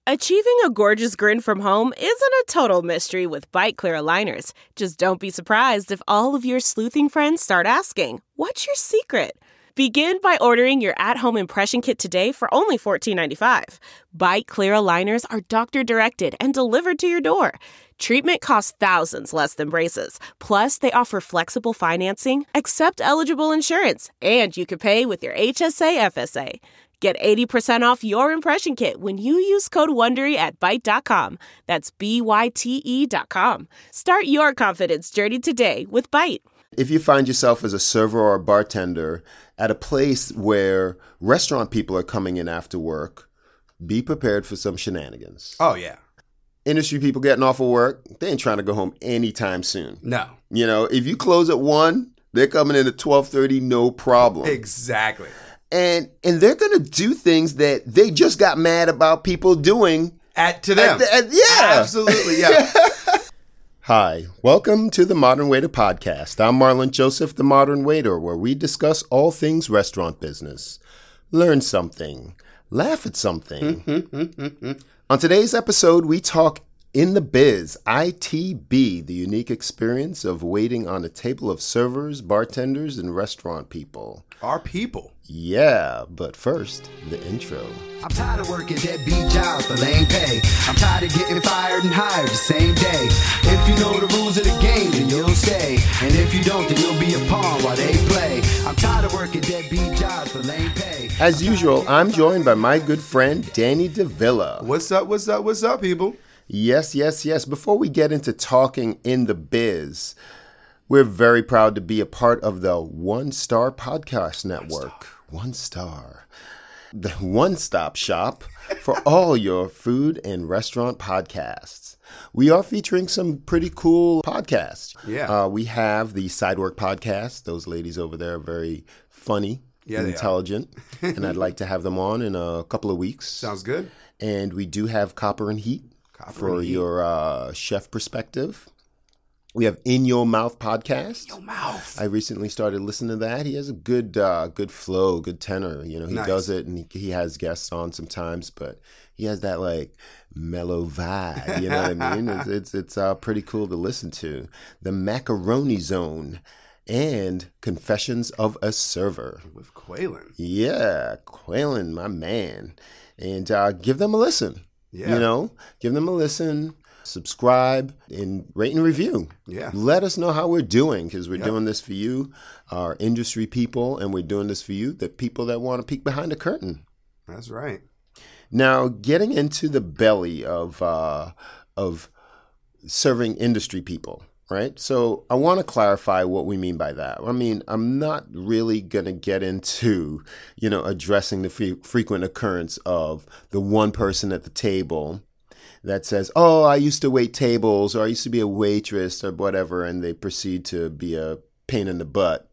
Achieving a gorgeous grin from home isn't a total mystery with Byte Clear aligners. Just don't be surprised if all of your sleuthing friends start asking, "What's your secret?" Begin by ordering your at-home impression kit today for only $14.95. Byte Clear aligners are doctor-directed and delivered to your door. Treatment costs thousands less than braces. Plus, they offer flexible financing, accept eligible insurance, and you can pay with your HSA FSA. Get 80% off your impression kit when you use code WONDERY at Byte.com. That's BYTE.com. Start your confidence journey today with Byte. If you find yourself as a server or a bartender at a place where restaurant people are coming in after work, be prepared for some shenanigans. Oh, yeah. Industry people getting off of work, they ain't trying to go home anytime soon. No. You know, if you close at 1, they're coming in at 12:30, no problem. Exactly. And they're going to do things that they just got mad about people doing. To them. Yeah. Absolutely, yeah. Hi, welcome to the Modern Waiter Podcast. I'm Marlon Joseph, the Modern Waiter, where we discuss all things restaurant business. Learn something. Laugh at something. On today's episode, we talk In the Biz, ITB, the unique experience of waiting on a table of servers, bartenders, and restaurant people. Our people. Yeah, but first, the intro. I'm tired of working deadbeat jobs for lame pay. I'm tired of getting fired and hired the same day. If you know the rules of the game, then you'll stay. And if you don't, then you'll be a pawn while they play. I'm tired of working deadbeat jobs for lame pay. As usual, I'm joined by my good friend, Danny DeVilla. What's up, people? Yes. Before we get into talking in the biz, we're very proud to be a part of the One Star Podcast Network. One Star. The one-stop shop for all your food and restaurant podcasts. We are featuring some pretty cool podcasts. Yeah. We have the Sidework Podcast. Those ladies over there are very funny, and intelligent, and I'd like to have them on in a couple of weeks. Sounds good. And we do have Copper and Heat for your chef perspective. We have In Your Mouth Podcast. Your Mouth. I recently started listening to that. He has a good flow, good tenor. You know, he does it, and he has guests on sometimes, but he has that like mellow vibe. You know what I mean? It's pretty cool to listen to. The Macaroni Zone and Confessions of a Server with Quaylen. Yeah, Quaylen, my man, and give them a listen. Yeah, you know, give them a listen. Subscribe and rate and review. Yeah. Let us know how we're doing, because we're doing this for you, our industry people, and we're doing this for you, the people that want to peek behind the curtain. That's right. Now, getting into the belly of serving industry people, right? So I want to clarify what we mean by that. I mean, I'm not really going to get into, addressing the frequent occurrence of the one person at the table that says, "Oh, I used to wait tables," or "I used to be a waitress," or whatever, and they proceed to be a pain in the butt,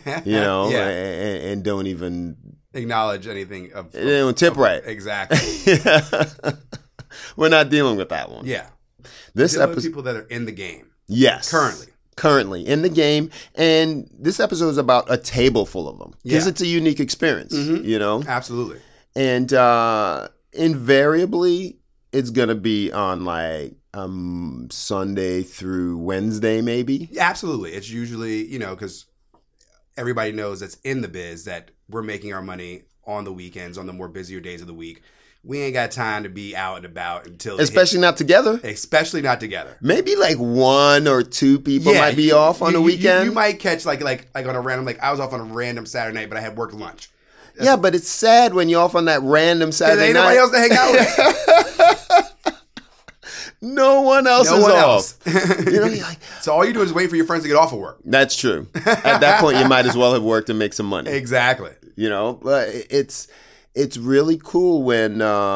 and don't even acknowledge anything of they don't tip right. Exactly. We're not dealing with that one. Yeah. This episode, people that are in the game. Yes. Currently in the game, and this episode is about a table full of them, because it's a unique experience, Absolutely. And invariably, it's going to be on like Sunday through Wednesday, maybe. Absolutely. It's usually, because everybody knows that's in the biz that we're making our money on the weekends, on the more busier days of the week. We ain't got time to be out and about until... Especially not together. Maybe like 1 or 2 people might be off on the weekend. You might catch like on a random... Like I was off on a random Saturday night, but I had work lunch. Yeah, but it's sad when you're off on that random Saturday night. There ain't nobody else to hang out with. No one else is off. You're like, so all you do is wait for your friends to get off of work. That's true. At that point, you might as well have worked and make some money. Exactly. But it's really cool when,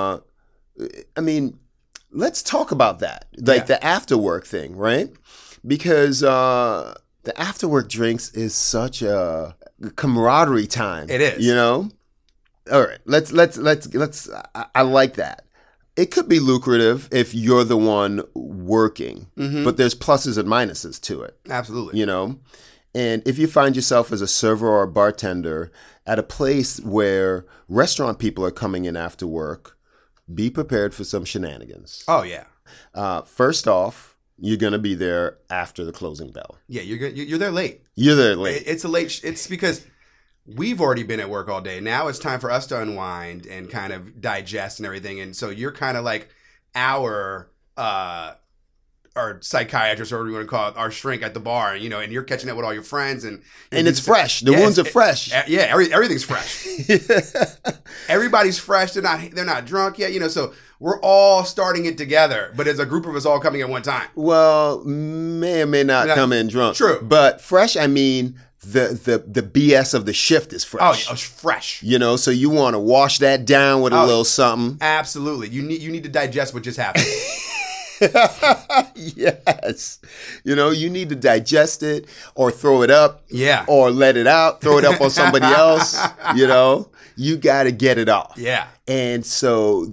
let's talk about that. Like the after work thing, right? Because the after work drinks is such a camaraderie time. It is. All right, let's I like that. It could be lucrative if you're the one working, but there's pluses and minuses to it. Absolutely. And if you find yourself as a server or a bartender at a place where restaurant people are coming in after work, be prepared for some shenanigans. Oh yeah. First off, you're going to be there after the closing bell. Yeah, you're there late. You're there late. It's a late. It's because we've already been at work all day. Now it's time for us to unwind and kind of digest and everything. And so you're kind of like our psychiatrist, or whatever you want to call it, our shrink at the bar, you know, and you're catching up with all your friends, and it's fresh. The wounds are fresh. Yeah, everything's fresh. Everybody's fresh. They're not drunk yet, you know. So we're all starting it together, but it's a group of us all coming at one time. Well, may or may not come in drunk. True, but fresh. I mean, the BS of the shift is fresh. Oh, it's fresh. You know, so you want to wash that down with a little something. Absolutely, you need to digest what just happened. Yes. You know, you need to digest it or throw it up. Yeah. Or let it out, throw it up on somebody else. You know, you got to get it off. Yeah. And so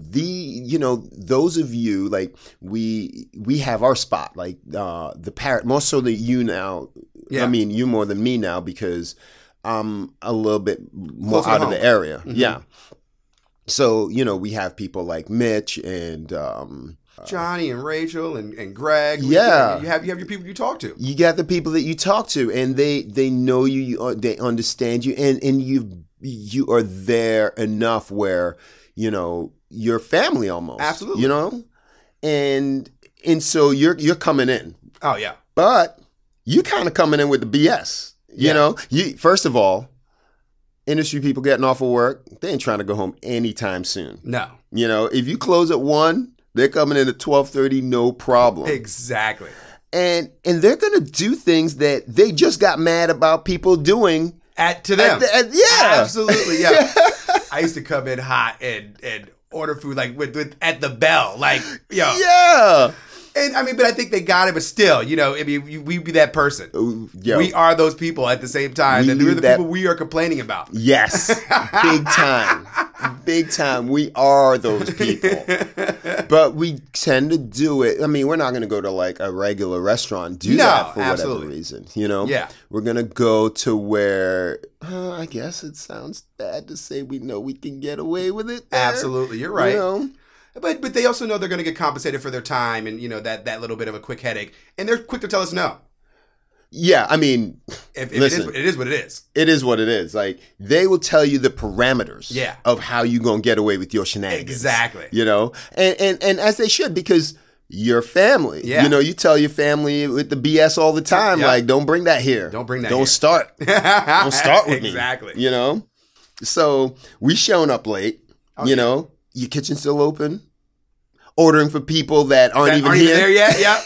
those of you, like we have our spot, like the Parrot, more so than you now. Yeah. I mean, you more than me now because I'm a little bit more closer out of the area. Mm-hmm. Yeah. So, you know, we have people like Mitch and Johnny and Rachel and Greg. Yeah. You have your people you talk to. You got the people that you talk to, and they know you, they understand you, and you are there enough where, you know, you're family almost. Absolutely. You know? And so you're coming in. Oh yeah. But you kind of coming in with the BS. You know? First of all, industry people getting off of work, they ain't trying to go home anytime soon. No. You know, if you close at 1, they're coming in at 12:30, no problem. Exactly. And they're going to do things that they just got mad about people doing to them. Yeah. Absolutely, yeah. I used to come in hot and order food like with at the bell, like, yo. Yeah. And I mean, but I think they got it, but still, you know, I mean, we be that person. Yo. We are those people at the same time. And we're the people we are complaining about. Yes. Big time. Big time. We are those people. But we tend to do it. I mean, we're not going to go to like a regular restaurant, that for whatever reason. You know? Yeah. We're going to go to where, I guess it sounds bad to say we know we can get away with it there. Absolutely. You're right. You know? But they also know they're going to get compensated for their time and, you know, that little bit of a quick headache. And they're quick to tell us no. Yeah, I mean, listen, it is what it is. It is what it is. Like, they will tell you the parameters of how you going to get away with your shenanigans. Exactly. You know? And as they should, because you're family. Yeah. You know, you tell your family with the BS all the time, like, don't bring that here. Don't bring that Don't here. start. Don't start with me. Exactly. You know? So, we showing up late, you know? Your kitchen's still open. Ordering for people that aren't even here. There yet? Yep.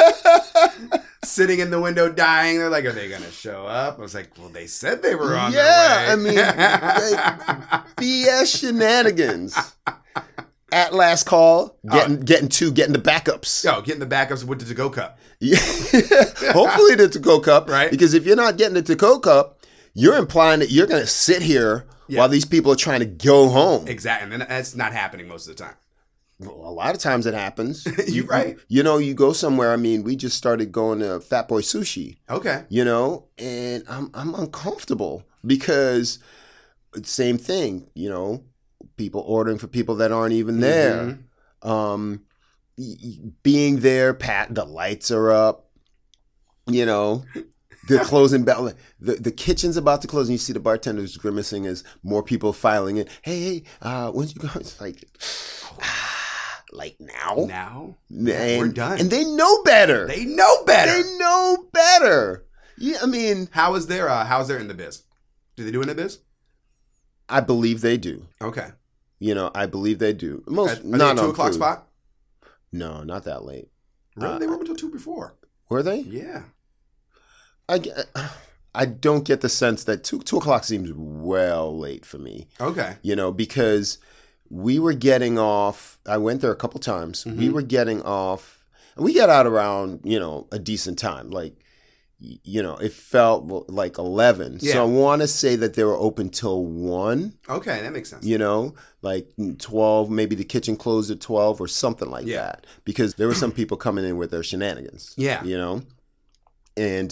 Sitting in the window dying. They're like, are they going to show up? I was like, well, they said they were on their way. I mean, BS shenanigans. At last call, getting the backups. Oh, getting the backups with the to-go cup. Yeah. Hopefully the to-go cup. Right. Because if you're not getting the to-go cup, you're implying that you're going to sit here while these people are trying to go home. Exactly. And that's not happening most of the time. Well, a lot of times it happens. You're right. You know, you go somewhere. I mean, we just started going to Fat Boy Sushi. Okay. You know, and I'm uncomfortable because same thing, you know, people ordering for people that aren't even there. Being there, the lights are up, you know. The closing bell, the kitchen's about to close, and you see the bartenders grimacing as more people filing in. Hey, when's you go? It's like, like now? Now? And, we're done. And they know better. They know better. They know better. Yeah, I mean, how is their in the biz? Do they do in the biz? I believe they do. Okay. You know, I believe they do. Most are not they a 2 on o'clock food. Spot? No, not that late. Really? They were open until 2 before. Were they? Yeah. I don't get the sense that 2 o'clock seems well late for me. Okay. You know, because we were getting off. I went there a couple times. Mm-hmm. We were getting off. And we got out around, you know, a decent time. Like, you know, it felt like 11. Yeah. So I want to say that they were open till 1. Okay, that makes sense. You know, like 12, maybe the kitchen closed at 12 or something like that. Because there were some people coming in with their shenanigans. Yeah. You know? And,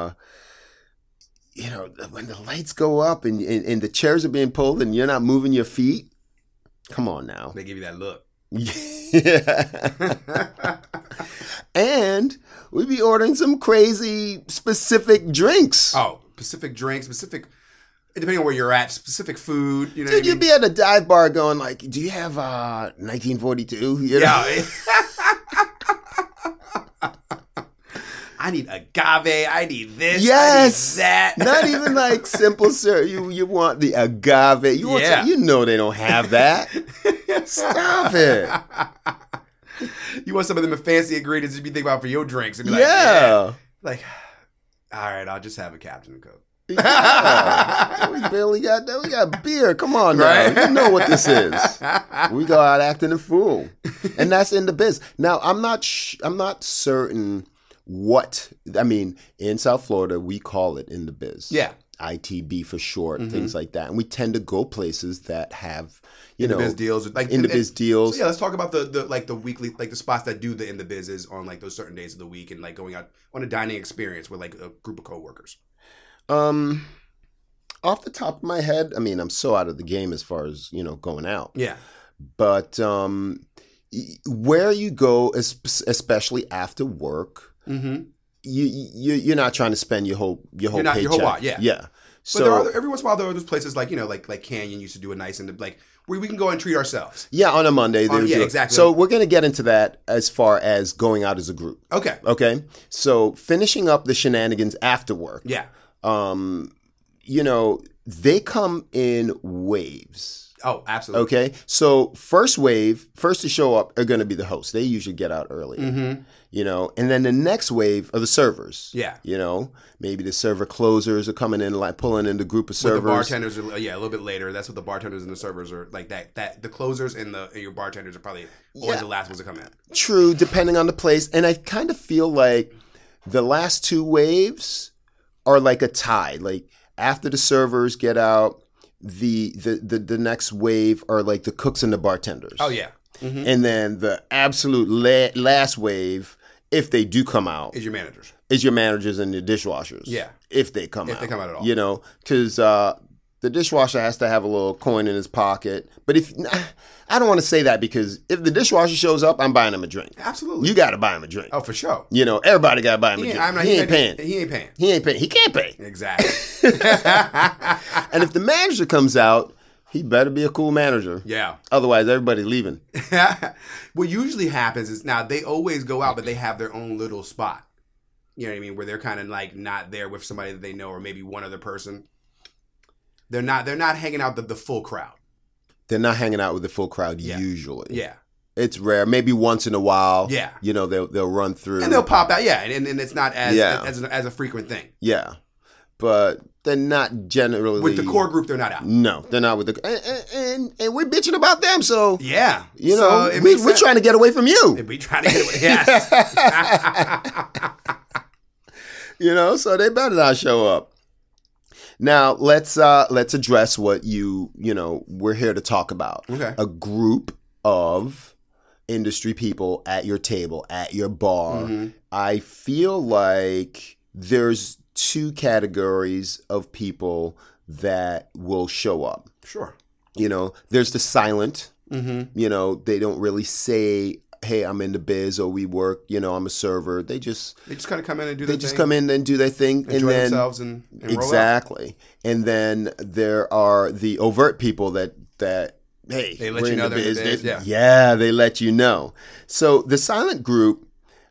you know, when the lights go up and the chairs are being pulled and you're not moving your feet, come on now. They give you that look. Yeah. And we'd be ordering some crazy specific drinks. Oh, specific drinks, specific, depending on where you're at, specific food. You know Dude, what I you'd mean? be at a dive bar going like, do you have 1942? You know? Yeah. I need agave. I need this. Yes. I need that. Not even like simple syrup. You want the agave. You want Yeah. some, you know they don't have that. Stop it. You want some of them fancy ingredients to be thinking about for your drinks. And be like, Yeah. Like, all right, I'll just have a Captain and Coke. Yeah. We barely got that. We got beer. Come on now. Right? You know what this is. We go out acting a fool. And that's in the biz. Now, I'm not certain what, I mean, in South Florida, we call it in the biz. Yeah. ITB for short, things like that. And we tend to go places that have, you know, Biz deals, like in the biz deals. So yeah, let's talk about the weekly, like the spots that do the in the bizes on like those certain days of the week, and like going out on a dining experience with like a group of coworkers. Off the top of my head, I mean, I'm so out of the game as far as, you know, going out. Yeah. But where you go, especially after work, you're not trying to spend your whole paycheck. Your whole lot, yeah. Yeah. But So there are, every once in a while there are those places like, you know, like Canyon used to do a nice and like where we can go and treat ourselves. yeah, on a Monday. they yeah, do it. exactly. So we're going to get into that as far as going out as a group. Okay. Okay. So finishing up the shenanigans after work. Yeah. You know, they come in waves. Oh, absolutely. Okay. So first to show up are going to be the hosts. They usually get out early. You know, and then the next wave are the servers. Yeah. You know, maybe the server closers are coming in, like pulling in the group of servers. With the bartenders are, a little bit later. That's what the bartenders and the servers are like. That the closers and your bartenders are probably always the last ones to come in. True, depending on the place. And I kind of feel like the last two waves are like a tie. Like after the servers get out, the next wave are like the cooks and the bartenders. Oh yeah. And then the absolute last wave, if they do come out, Is your managers. is your managers and your dishwashers. Yeah. If they come out. If they come out at all. You know, because the dishwasher has to have a little coin in his pocket. But I don't want to say that because if the dishwasher shows up, I'm buying him a drink. Absolutely. You got to buy him a drink. Oh, for sure. You know, everybody got to buy him a drink. He ain't paying. He ain't paying. He ain't paying. He can't pay. Exactly. And if the manager comes out, he better be a cool manager. Yeah. Otherwise, everybody's leaving. What usually happens is now they always go out, but they have their own little spot. You know what I mean? Where they're kind of like not there with somebody that they know or maybe one other person. They're not hanging out the full crowd. They're not hanging out with the full crowd Yeah. usually. Yeah. It's rare. Maybe once in a while. Yeah. You know, they'll run through. And they'll pop out, yeah, and it's not as Yeah. as a frequent thing. Yeah. But they're not generally With the core group, they're not out. No, they're not with the and we're bitching about them, so Yeah, you So know, it makes we're sense. trying to get away from you. We trying to get away. Yes. You know, so they better not show up. Now let's address what you know we're here to talk about. Okay. A group of industry people at your table, at your bar. Mm-hmm. I feel like there's two categories of people that will show up. Sure. You know, there's the silent. Mm-hmm. You know, they don't really say, "Hey, I'm in the biz," or "We work." You know, I'm a server. They just kind of come in and do their thing. come in and do their thing, enjoy and then themselves and roll out. exactly. And then there are the overt people that hey, They let we're you in know the they're in the biz. biz, They let you know. So the silent group,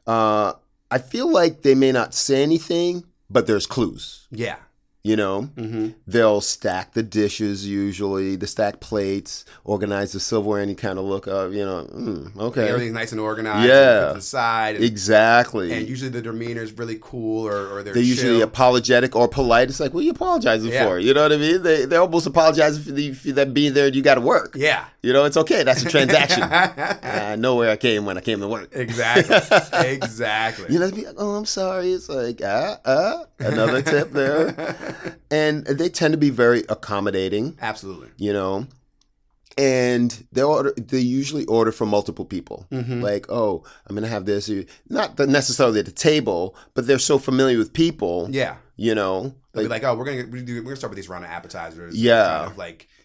I feel like they may not say anything, but there's clues. Yeah. You know, they'll stack the dishes usually, the stack plates, organize the silverware, any kind of look of, you know, okay. Everything's nice and organized. Yeah. And put to the side. And, Exactly. and usually the demeanor is really cool or they're They're usually chill. apologetic or polite. It's like, what are you apologizing Yeah. for? You know what I mean? They almost apologize for that being there and you got to work. Yeah. You know, it's okay. That's a transaction. I know where I came when I came to work. Exactly. Exactly. You know, be like, oh, I'm sorry. It's like, another tip there. And they tend to be very accommodating, Absolutely. you know. And they usually order for multiple people. Like, oh, I'm going to have this. Not necessarily at the table, but they're so familiar with people, Yeah. you know. They'll be like, oh, we're gonna start with these round of appetizers. Yeah. Kind of like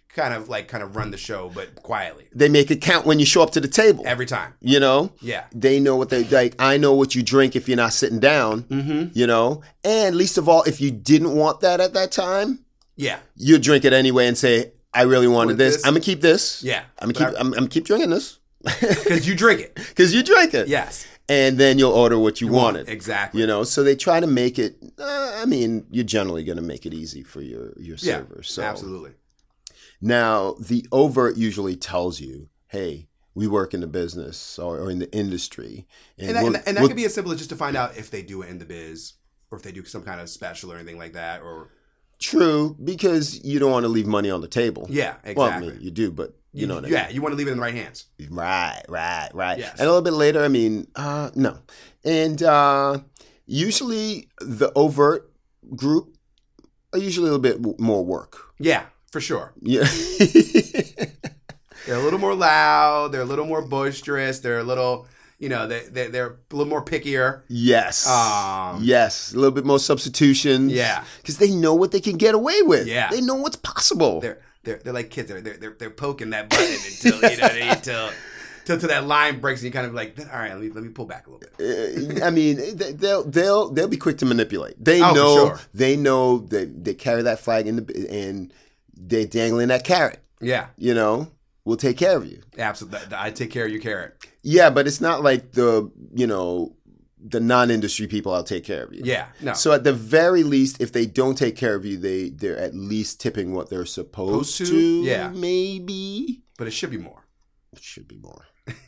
kind of run the show, but quietly They make it count when you show up to the table. every time. You know? Yeah. They know what they like. I know what you drink if you're not sitting down. Mm-hmm. You know? And least of all, if you didn't want that at that time, Yeah. you drink it anyway and say, I really wanted Want this. this? I'm gonna keep this. Yeah. I'm gonna keep drinking this. Because you drink it. Because you drink it. Yes. And then you'll order what you wanted. Exactly. You know, so they try to make it. I mean, you're generally going to make it easy for your server. So absolutely. Now, the overt usually tells you, "Hey, we work in the business or in the industry," And that could be as simple as just to find out if they do it in the biz, or if they do some kind of special or anything like that. Or true, because you don't want to leave money on the table. yeah, exactly. Well, I mean, you do, but you know what I mean. Yeah, you want to leave it in the right hands. Right. Yes. And a little bit later, I mean, no. And usually the overt group are usually a little bit more work. Yeah, for sure. Yeah. They're a little more loud. They're a little more boisterous. They're a little, they're a little more pickier. Yes. Um, yes. A little bit more substitutions. Yeah. Because they know what they can get away with. Yeah. They know what's possible. They're like kids. They're poking that button until until that line breaks, and you kind of like, all right, let me pull back a little bit. I mean, they'll be quick to manipulate. They Oh, know. for sure. They know that they carry that flag and they're dangling that carrot. Yeah, You know, we'll take care of you. absolutely. I take care of your carrot. Yeah, but it's not like the non-industry people. I'll take care of you. Yeah, no. So at the very least, if they don't take care of you, they're at least tipping what they're supposed Supposed to. to? Yeah. Maybe But it should be more. it should be more.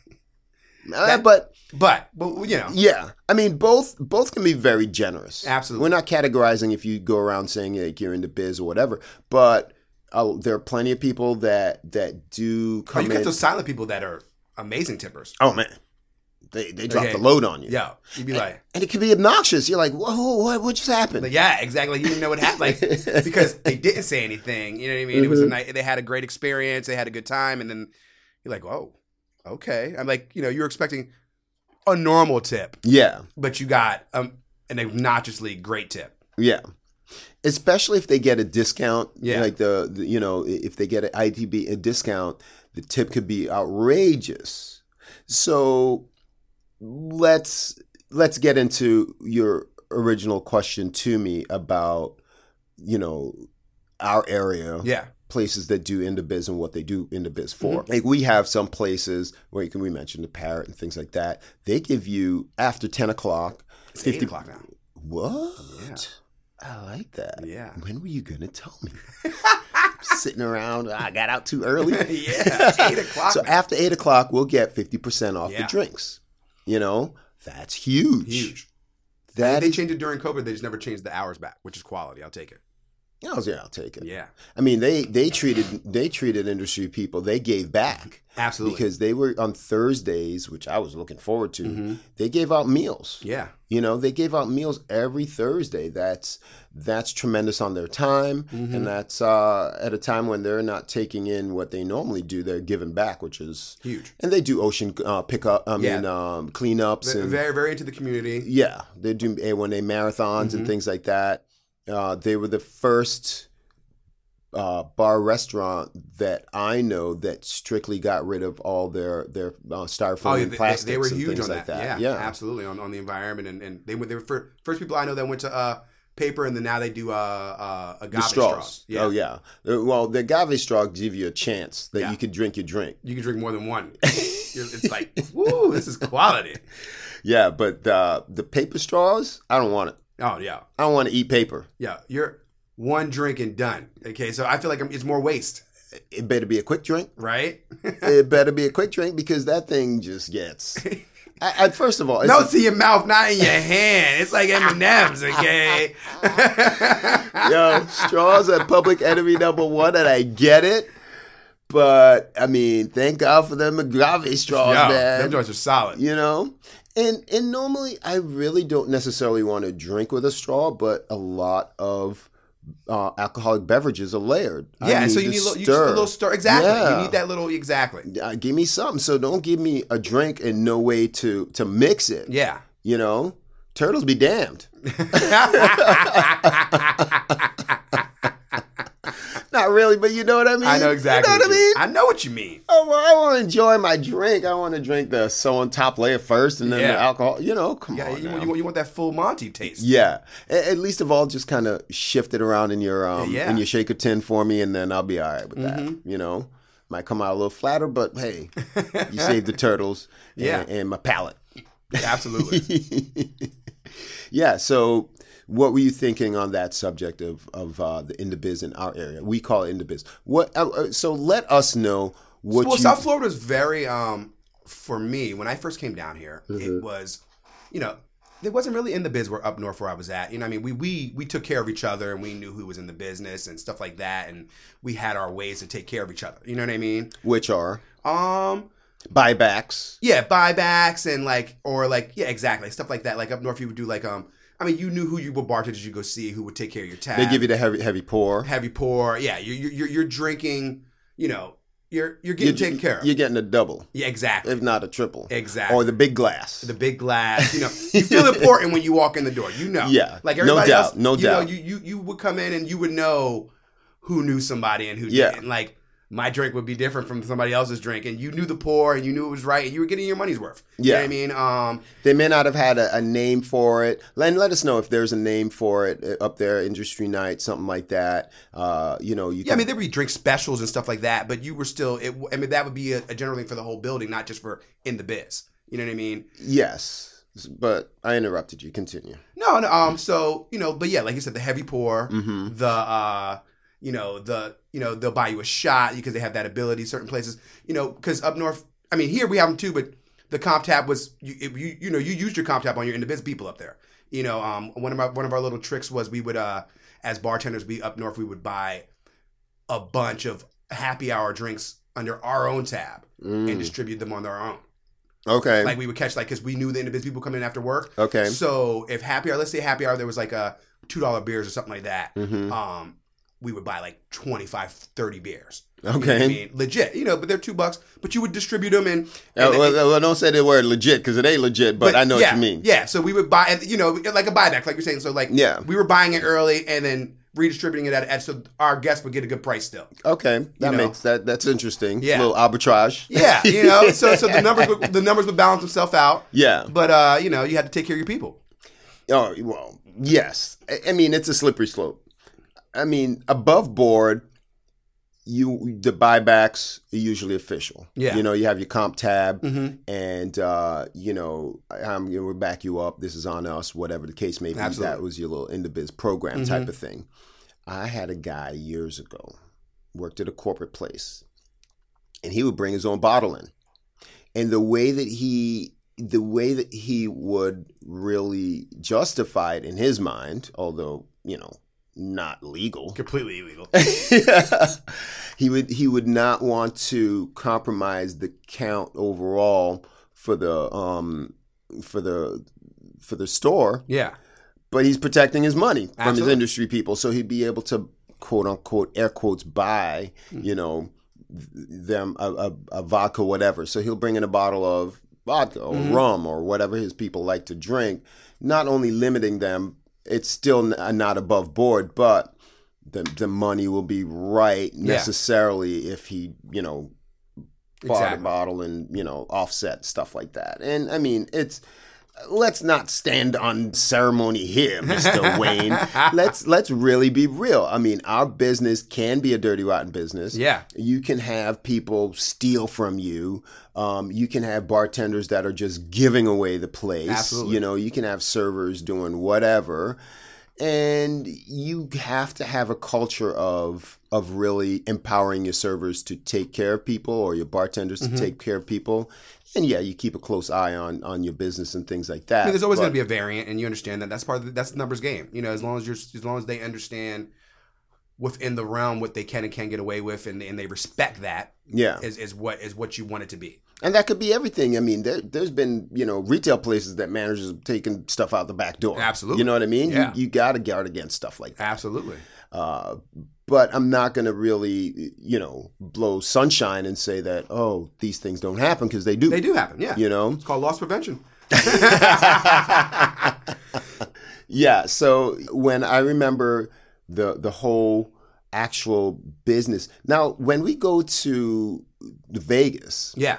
But But yeah, I mean both can be very generous. Absolutely. We're not categorizing if you go around saying like you're into biz or whatever, but there are plenty of people that do come you in. get those silent people that are amazing tippers. Oh man, they drop Okay. the load on you. Yeah, you'd be like, And it can be obnoxious. You're like, whoa, what just happened? yeah, exactly. You didn't know what happened, like because they didn't say anything. You know what I mean? It was a night. They had a great experience. They had a good time, and then you're like, oh, okay. I'm like, you're expecting a normal tip, Yeah, but you got an obnoxiously great tip. yeah. Especially if they get a discount. Yeah. Like if they get an ITB a discount, the tip could be outrageous. So let's get into your original question to me about our area. Yeah, Places that do into biz and what they do into biz for. Like we have some places where we mentioned the Parrot and things like that. They give you after 10 o'clock. it's 8 o'clock now. What? Yeah. I like that. Yeah. When were you gonna tell me? Sitting around, I got out too early. Yeah, 8 o'clock. So after 8 o'clock, we'll get 50% off the Yeah. drinks. That's huge. Huge. That They is, changed it during COVID. They just never changed the hours back, which is quality. I'll take it. I'll take it. Yeah, I mean, they treated industry people. They gave back. absolutely. Because they were on Thursdays, which I was looking forward to. Mm-hmm. They gave out meals. Yeah, They gave out meals every Thursday. That's tremendous on their time, Mm-hmm. and that's at a time when they're not taking in what they normally do. They're giving back, which is huge. And they do ocean pickup. Cleanups They're and very, very into the community. yeah, they do A1A marathons Mm-hmm. and things like that. They were the first bar restaurant that I know that strictly got rid of all their styrofoam and plastics they were and huge things on like that. that. Yeah, absolutely on the environment, and they were first people I know that went to paper, and then now they do agave The straws. Yeah. Oh yeah. Well, the agave straw give you a chance that Yeah. you could drink your drink. You can drink more than one. It's like, woo, this is quality. Yeah, but the paper straws, I don't want it. Oh yeah, I don't want to eat paper. yeah. You're one drink and done. Okay, so I feel like it's more waste, It better be a quick drink. right? It better be a quick drink because that thing just gets. First of all, No, to your mouth, not in your hand. It's like M&M's, okay? yo, straws are public enemy number one, and I get it. But I mean, thank God for them agave straws, Yo, man. them joints are solid. And normally I really don't necessarily want to drink with a straw, but a lot of alcoholic beverages are layered. Yeah, I so need you to need just a little stir. Exactly. Yeah. You need that little, exactly. Give me something. So don't give me a drink and no way to mix it. Yeah. Turtles be damned. Not Not really, but you know what I mean? I know exactly. You know what I mean? I know what you mean. Oh, well, I want to enjoy my drink. I want to drink the so-on top layer first and then the alcohol. You know, come on now. You want that full Monty taste. Yeah. At least of all, just kind of shift it around in your shaker tin for me, and then I'll be all right with that. You know? Might come out a little flatter, but hey, you saved the turtles and my palate. Yeah, absolutely. Yeah, so what were you thinking on that subject of the IndaBiz in our area? We call it IndaBiz. What? So let us know what Well, South Florida was very, for me, when I first came down here, it was, there wasn't really in the biz up north where I was at. You know what I mean? We took care of each other and we knew who was in the business and stuff like that. And we had our ways to take care of each other. You know what I mean? Which are? Buybacks. Yeah, buybacks and exactly. Stuff like that. Like up north, you would do you knew who you were bartenders you go see who would take care of your tab. They give you the heavy pour. Heavy pour. Yeah, you're drinking, you're getting taken care of. You're getting a double. Yeah, exactly. If not a triple. Exactly. Or the big glass. The big glass. You feel important when you walk in the door. Yeah. Like everybody else. No doubt. You would come in and you would know who knew somebody and who didn't. Like my drink would be different from somebody else's drink, and you knew the pour and you knew it was right and you were getting your money's worth. You know what I mean? They may not have had a name for it. Let us know if there's a name for it up there, industry night, something like that. There would be drink specials and stuff like that, but you were still, that would be a general thing for the whole building, not just for in the biz. You know what I mean? Yes. But I interrupted you. Continue. No. But yeah, like you said, the heavy pour, they'll buy you a shot because they have that ability. Certain places, because up north, here we have them too, but the comp tab was you used your comp tab on your IndaBiz people up there. One of our little tricks was we would as bartenders up north we would buy a bunch of happy hour drinks under our own tab and distribute them on our own. Okay. Like we would catch because we knew the IndaBiz people coming in after work. Okay. So if let's say happy hour there was like a $2 beers or something like that. We would buy like 25, 30 beers. Okay. You know what I mean? Legit, but they're $2, but you would distribute them and don't say the word legit because it ain't legit, but I know what you mean. Yeah, so we would buy, like a buyback, like you're saying. So we were buying it early and then redistributing it at so our guests would get a good price still. Okay, that's interesting. Yeah, a little arbitrage. Yeah, so the numbers would balance themselves out. Yeah, but you had to take care of your people. Oh well, yes. It's a slippery slope. Above board, the buybacks are usually official. Yeah. You have your comp tab and, we'll back you up. This is on us, whatever the case may be. Absolutely. That was your little IndaBiz program type of thing. I had a guy years ago, worked at a corporate place, and he would bring his own bottle in. And the way that he would really justify it in his mind, although, not legal. Completely illegal. He would not want to compromise the count overall for the store. Yeah. But he's protecting his money from Absolutely. his industry people, so he'd be able to quote unquote air quotes buy, them a vodka whatever. So he'll bring in a bottle of vodka or rum or whatever his people like to drink, not only limiting them. It's still not above board, but the money will be right necessarily if he, bought a bottle and, offset stuff like that. And let's not stand on ceremony here, Mr. Wayne. Let's really be real. Our business can be a dirty, rotten business. Yeah. You can have people steal from you. You can have bartenders that are just giving away the place. Absolutely. You can have servers doing whatever. And you have to have a culture of really empowering your servers to take care of people or your bartenders to take care of people. And you keep a close eye on your business and things like that. There's always going to be a variant, and you understand that that's that's the numbers game. As long as they understand within the realm what they can and can't get away with, and they respect that. Yeah, is what you want it to be. And that could be everything. There's been, retail places that managers have taken stuff out the back door. Absolutely. You know what I mean? Yeah. You got to guard against stuff like that. Absolutely. But I'm not going to really, blow sunshine and say that, oh, these things don't happen, because they do. They do happen, yeah. It's called loss prevention. Yeah. So when I remember the whole actual business. Now, when we go to Vegas, Yeah.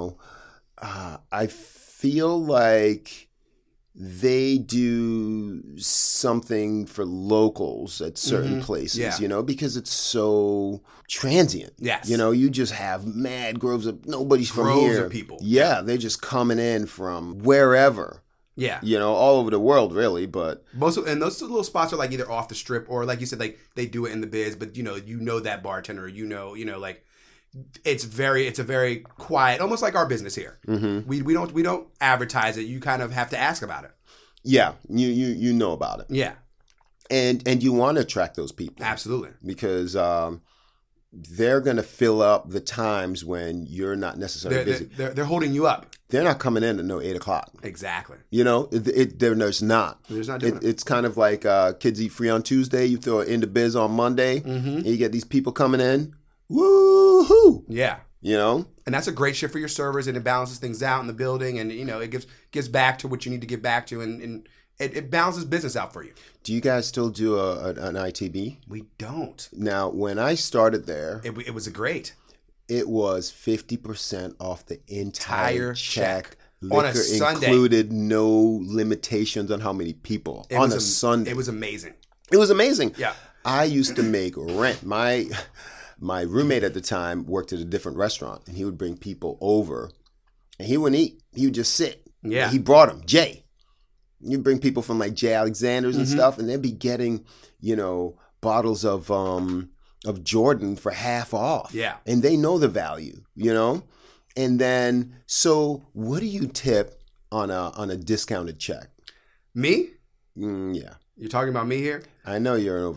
I feel like they do something for locals at certain places, Yeah. because it's so transient. Yes. You just have mad groves of nobody's from Groves here. of people. Yeah, they're just coming in from wherever. Yeah. All over the world, really. But And those little spots are like either off the strip or, like you said, like they do it in the biz. But that bartender. Like it's a very quiet, almost like our business here. Mm-hmm. We don't advertise it. You kind of have to ask about it. yeah, you know about it, Yeah, and you want to attract those people, absolutely. because they're going to fill up the times when you're not necessarily busy. They're holding you up. They're not coming in at 8:00. Exactly. There's not. There's not doing it. It's kind of like kids eat free on Tuesday. You throw it into biz on Monday, and you get these people coming in. Woo-hoo! Yeah. And that's a great shift for your servers, and it balances things out in the building, and it gives back to what you need to get back to, and it balances business out for you. Do you guys still do an ITB? We don't. Now, when I started there, It was a great. it was 50% off the entire check. On a Liquor Sunday. included, no limitations on how many people. On a Sunday. It was amazing. It was amazing. Yeah. I used to make rent. My roommate at the time worked at a different restaurant, and he would bring people over, and he wouldn't eat. He would just sit. Yeah. He brought them, Jay. You bring people from like J. Alexander's and stuff, and they'd be getting, bottles of Jordan for half off. Yeah. And they know the value, And then, so what do you tip on a discounted check? Me? Yeah. You're talking about me here? I know you're an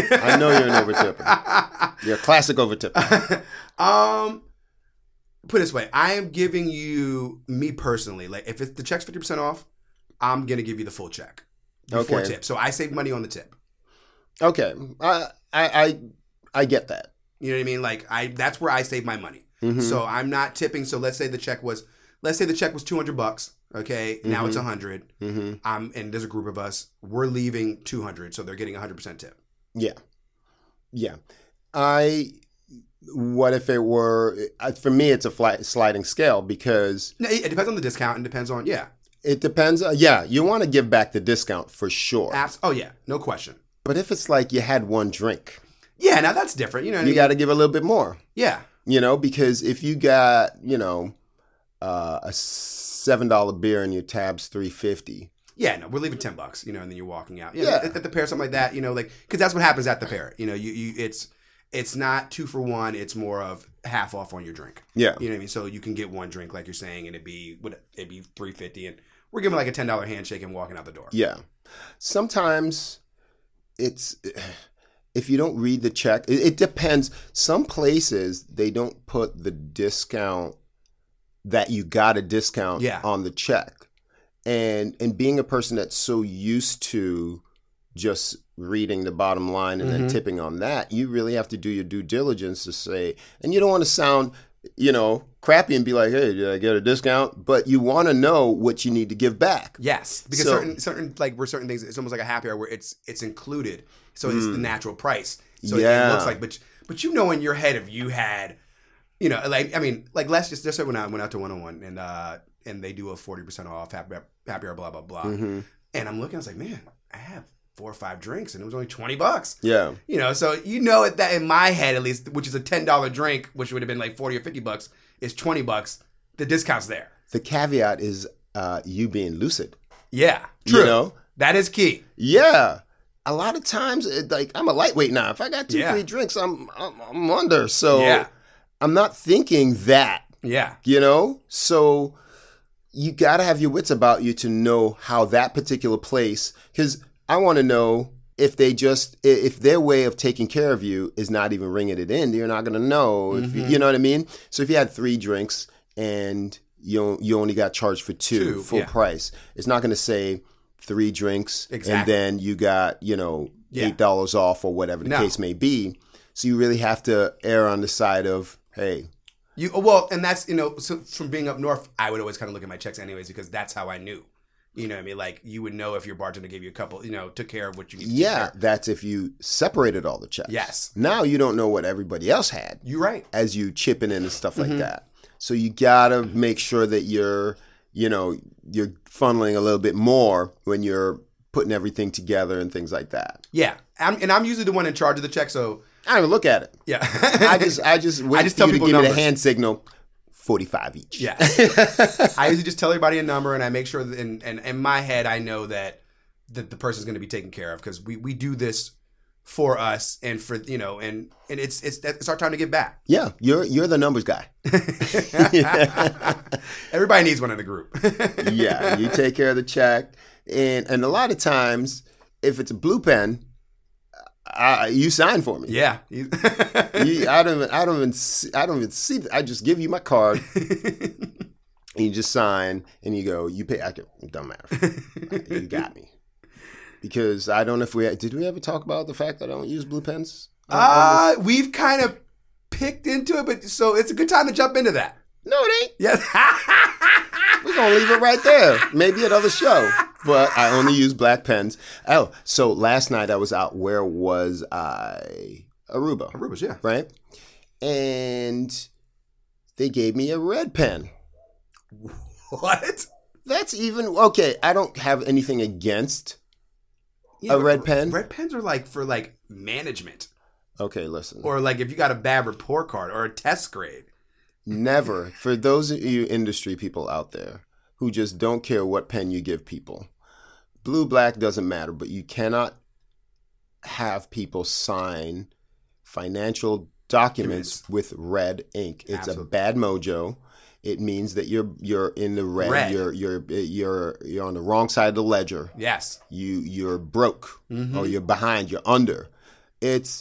overtipper. You're a classic overtipper. Put it this way, I am giving you, me personally, like if the check's 50% off, I'm gonna give you the full check before Okay. tip. So I save money on the tip. Okay. I get that. You know what I mean? Like that's where I save my money. Mm-hmm. So I'm not tipping. So let's say the check was $200. Okay, now it's $100. Mm-hmm. And there's a group of us. We're leaving $200, so they're getting 100% tip. Yeah. Yeah. What if it were, for me, it's a sliding scale because No, it depends on the discount and depends on it depends. You want to give back the discount for sure. Oh yeah, no question. But if it's like you had one drink, Yeah, now that's different. You know what I you mean? got to give a little bit more. Yeah. Because if you got, a $7 beer and your tab's $3.50. Yeah, no, we're leaving $10, and then you're walking out. Yeah. At the pair, something like that, because that's what happens at the pair. It's not 2 for 1. It's more of half off on your drink. Yeah. You know what I mean? So you can get one drink, like you're saying, and it'd be $3.50, and we're giving like a $10 handshake and walking out the door. Yeah. Sometimes it's, if you don't read the check, it depends. Some places, they don't put the discount that you got a discount on the check. And being a person that's so used to just reading the bottom line and then tipping on that, you really have to do your due diligence to say, and you don't want to sound, crappy and be like, hey, did I get a discount? But you want to know what you need to give back. Yes, because certain things, it's almost like a happy hour where it's included, so it's the natural price. So it looks like, but in your head, if you had, let's just say when I went out to 101 and they do a 40% off happy hour, blah blah blah, and I'm looking, I was like, man, I have 4 or 5 drinks and it was only $20. Yeah. So that in my head at least, which is a $10 drink, which would have been like $40 or $50, is $20. The discount's there. The caveat is you being lucid. Yeah, true. That is key. Yeah. A lot of times, I'm a lightweight now. If I got 2-3 drinks, I'm under. So I'm not thinking that. Yeah. So you got to have your wits about you to know how that particular place, because I want to know if their way of taking care of you is not even ringing it in, you're not going to know. If you know what I mean? So if you had 3 drinks and you only got charged for 2 full price, it's not going to say 3 drinks and then you got, $8 off or whatever the case may be. So you really have to err on the side of, hey. And that's, so from being up north, I would always kind of look at my checks anyways because that's how I knew. You know what I mean? Like, you would know if your bartender gave you a couple, took care of what you needed to take Yeah, care of. that's if you separated all the checks. Yes. Now you don't know what everybody else had. You're right. As you chipping in and stuff like that. So you gotta make sure that you're funneling a little bit more when you're putting everything together and things like that. Yeah. I'm usually the one in charge of the check, so I don't even look at it. yeah. I just wait just for tell you to people give me the numbers. hand signal. 45 each. Yeah. I usually just tell everybody a number, and I make sure that in my head I know that the person's going to be taken care of, because we do this for us and for and it's our time to give back. Yeah, you're the numbers guy. Everybody needs one in the group. Yeah, you take care of the check, and a lot of times if it's a blue pen, you sign for me. Yeah. I don't even see. I just give you my card, and you just sign, and you go. You pay. It don't matter. You got me. Because I don't know if did we ever talk about the fact that I don't use blue pens? We've kind of picked into it, but so it's a good time to jump into that. No, it ain't. Yes. We're gonna leave it right there. Maybe another show. But I only use black pens. Oh, so last night I was out. Where was I? Aruba. Aruba's, yeah. Right? And they gave me a red pen. What? That's even okay. I don't have anything against a red pen. Red pens are like for like management, Okay, listen. or like if you got a bad report card or a test grade. Never, for those of you industry people out there who just don't care what pen you give people, blue, black doesn't matter, but you cannot have people sign financial documents with red ink. It's Absolutely. a bad mojo. It means that you're in the red. You're on the wrong side of the ledger. Yes. You're broke, or you're behind. You're under. It's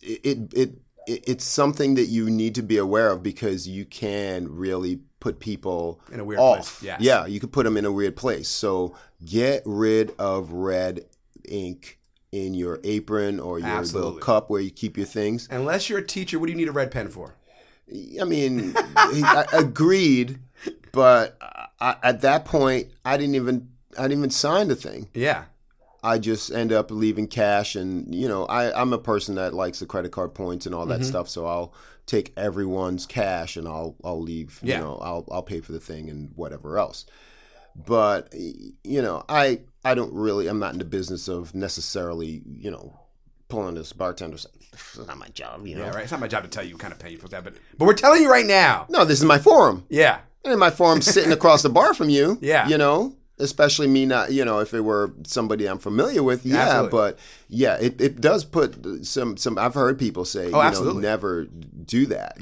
something that you need to be aware of, because you can really put people In a weird off. place, yes. Yeah, you could put them in a weird place. So get rid of red ink in your apron or your little Absolutely. cup where you keep your things. Unless you're a teacher, what do you need a red pen for? I mean, I agreed, but at that point, I didn't even sign the thing. Yeah. I just end up leaving cash, and I'm a person that likes the credit card points and all that stuff. So I'll take everyone's cash and I'll leave. Yeah. I'll pay for the thing and whatever else. But I don't really. I'm not in the business of necessarily pulling this bartender. It's not my job. Yeah, right. It's not my job to tell you what kind of pen you put that, but we're telling you right now. No, this is my forum. Yeah. And my forum's sitting across the bar from you. Yeah. Especially me not, if it were somebody I'm familiar with. Yeah. Absolutely. But yeah, it does put some, I've heard people say, absolutely. never do that.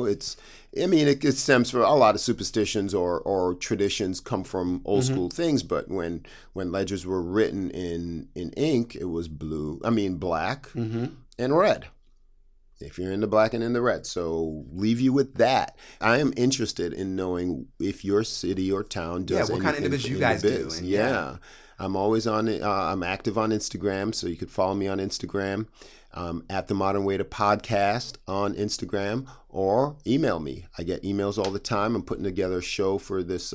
It stems from a lot of superstitions or traditions come from old school things. But when ledgers were written in ink, it was black and red. If you're in the black and in the red. So leave you with that. I am interested in knowing if your city or town does what kind of anything individuals you in the guys do, biz. and Yeah. I'm always on it. I'm active on Instagram, so you could follow me on Instagram at the Modern Waiter Podcast on Instagram, or email me. I get emails all the time. I'm putting together a show for this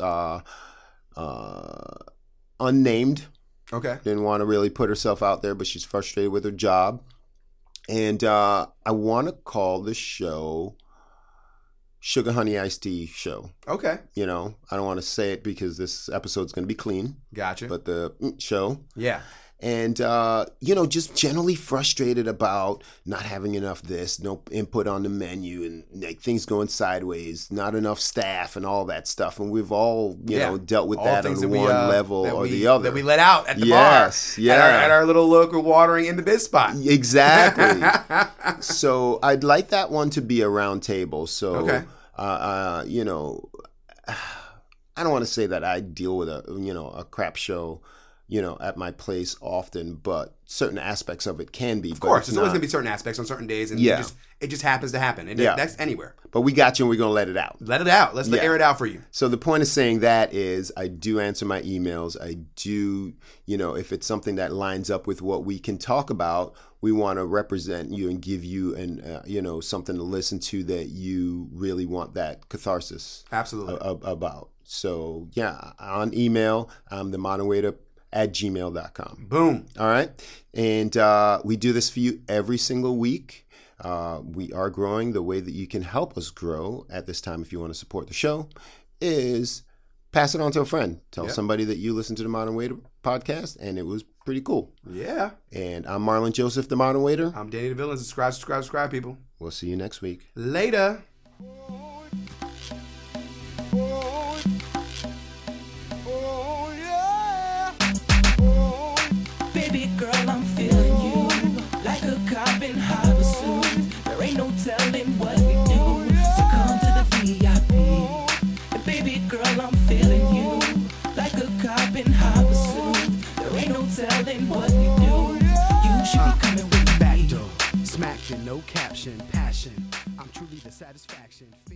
unnamed. Okay. Didn't want to really put herself out there, but she's frustrated with her job. And I want to call the show Sugar Honey Iced Tea Show. Okay. I don't want to say it because this episode's going to be clean. Gotcha. But the show. Yeah. And, just generally frustrated about not having enough no input on the menu, and like things going sideways, not enough staff and all that stuff. And we've all, dealt with All that things on that one level or the other. That we let out at the Yes, bar. yeah. At our little local watering in the biz spot. Exactly. So I'd like that one to be a round table. So, Okay. I don't want to say that I deal with a crap show, at my place often, but certain aspects of it can be. Of course, there's always going to be certain aspects on certain days, and it just happens to happen. And that's anywhere. But we got you, and we're going to let it out. Let it out. Let's air it out for you. So the point of saying that is I do answer my emails. I do, if it's something that lines up with what we can talk about, we want to represent you and give you something to listen to that you really want that catharsis Absolutely. About. So, on email, I'm themodernwaiter@gmail.com. Boom. All right. And we do this for you every single week. We are growing. The way that you can help us grow at this time, if you want to support the show, is pass it on to a friend. Tell somebody that you listen to the Modern Waiter podcast, and it was pretty cool. Yeah. And I'm Marlon Joseph, the Modern Waiter. I'm Danny DeVille. Subscribe, people. We'll see you next week. Later. Baby girl, I'm feeling you like a cop in hot pursuit. There ain't no telling what we do, so come to the VIP. And baby girl, I'm feeling you like a cop in hot pursuit. There ain't no telling what we do. You should be coming with me. Back door, smacked in no caption, passion. I'm truly the satisfaction.